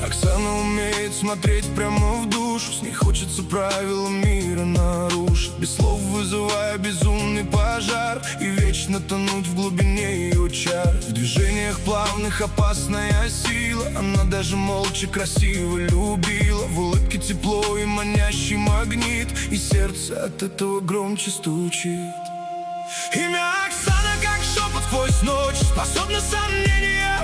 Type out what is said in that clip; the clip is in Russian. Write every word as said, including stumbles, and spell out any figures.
Оксана умеет смотреть прямо в душу, с ней хочется правила мира нарушить, без слов вызывая безумный пожар, и вечно тонуть в глубине ее чар. В движениях плавных опасная сила, она даже молча красиво любила. В улыбке тепло и манящий магнит, и сердце от этого громче стучит. Имя Оксана, как шепот сквозь ночь, способна сомнения